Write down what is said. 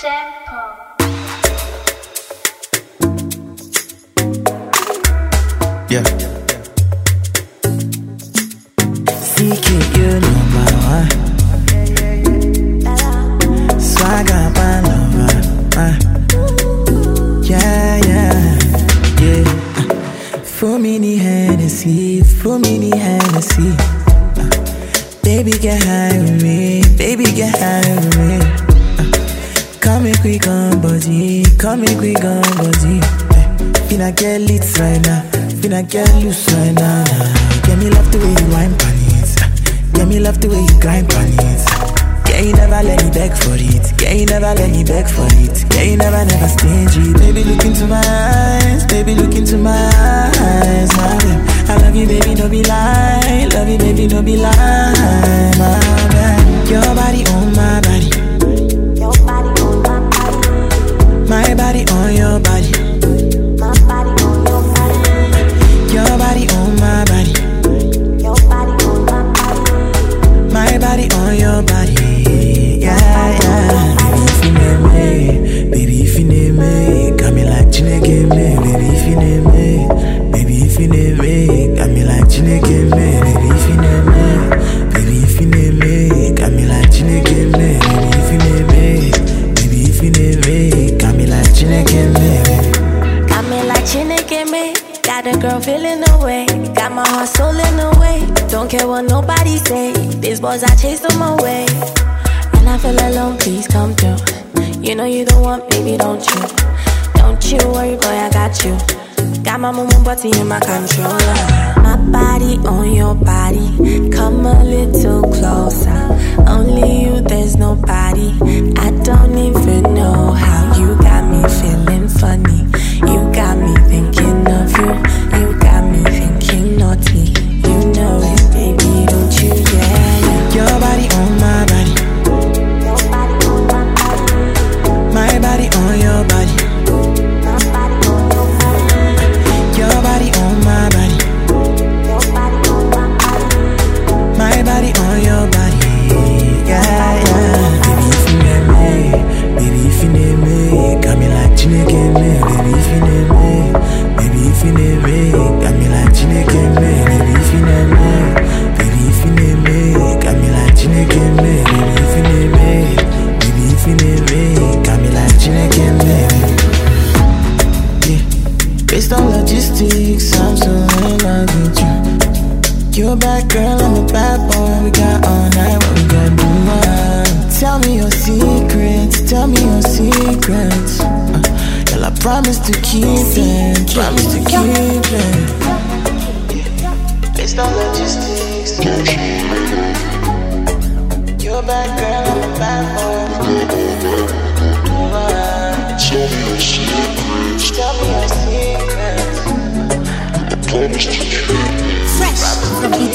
Tempo. Yeah. CK, you know my one. Swagger, my lover. Yeah, yeah, yeah. For me, the Hennessy. For me, the Hennessy. Baby, get high with me. Baby, get high with me. Come make we come body. Come make we come body. Finna get lit right now. Finna get loose right now. Get me love the way you wine pan it. Get me love the way you grind pan it. Yeah, you never let me beg for it. Yeah, you never let me beg for it. Yeah, you never stingy. Baby, look into my eyes. Baby, look into my eyes. My babe. I love you, baby, no be lie. Love you, baby, no be lie. My bad. Your body on my body. Your body on my body. My body on your body. My body on your body. Your body on my body. Your body on my body. My body on your body. Yeah, yeah. Baby, if you name me. Baby, if you name me. Got me like Chineke me. Baby, if you name me. Baby, if you name me. Got me like Chineke me. Baby, if you name me. Baby, if you name me. Got me like Chineke me. Baby, if you name me. Baby, if you name me. Got me like Chineke me. Got me like Chineke me. Got a girl feeling away. Got my heart soul in the way. Don't care what nobody say. These boys, I chase them away. And I feel alone, please come through. You know you don't want, baby, don't you? Don't you worry, boy, I got you. Got my mumu body in my controller. My body on your body. Come a little closer. Only you, there's nobody. I don't even know how you got me feeling funny. You got me thinking of you. You got me thinking naughty. You know it, baby, don't you? Yeah. Your body on my body. Your body on my body. My body on your body. My body on your body. Your body on my body. Your body on my body. My body on your body. Yeah, yeah. Baby, if you name me. Baby, if you name me. Got me like Chineke me. Baby, if you name me. Baby, if you name me. Got me like Chineke me. Baby, if you name me. Baby, if you name me. Got me like Chineke me. Baby, if you name me. Baby, if you name me. Got me like Chineke me. Yeah. Based on logistics, I'm so in love with you. You're a bad girl, I'm a bad boy. We got all night, what we gonna do? Tell me your secrets, tell me your secrets. Girl, I promise to keep it, promise to keep it. Based on logistics. You're a bad girl, I'm a bad boy. Tell me your secrets, tell me your secrets. I promise to keep it. Fresh from